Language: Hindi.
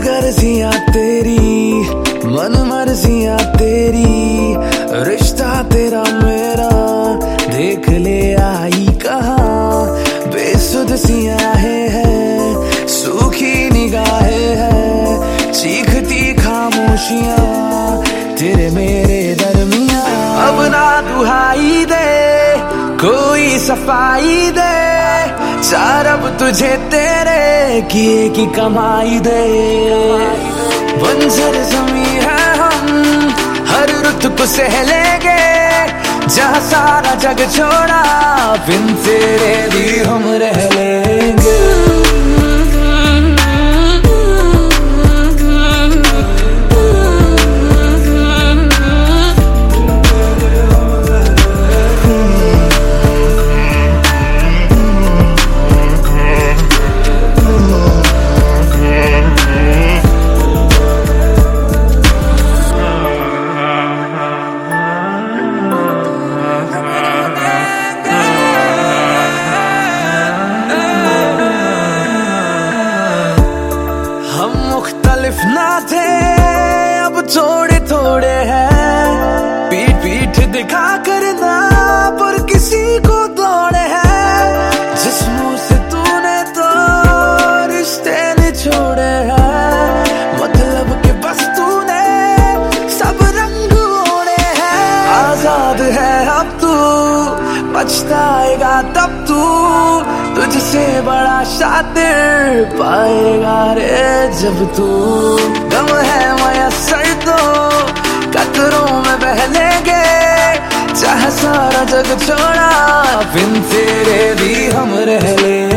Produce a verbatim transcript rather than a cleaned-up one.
गर्जियां तेरी, मन मर्जियां तेरी, रिश्ता तेरा मेरा देख ले आई कहाँ। बेसुध सी आहें हैं, सूखी निगाहें हैं, चीखती खामोशियां तेरे मेरे दरमियां। अब ना दुहाई दे कोई सफाई दे, चार अब तुझे तेरे किए की कमाई दे। बंजर जमी है हम हर रुत को सह लेंगे, जहाँ सारा जग छोड़ा बिन तेरे भी हम रह लेंगे। हम मुख्तलिफ ना थे अब थोड़े थोड़े हैं, पीठ पीठ दिखा कर ना पर किसी को दौड़े हैं। जिस मुंह से तूने तो रिश्ते ने छोड़े हैं, मतलब के बस तूने सब रंग ओढ़े हैं। आजाद है अब तू पछताएगा तब तू, तुझसे बड़ा शातिर पाएगा रे जब तू। गम है मयसर तो कतरों में बह लेंगे, चाहे सारा जग छोड़ा बिन तेरे भी हम रह लेंगे।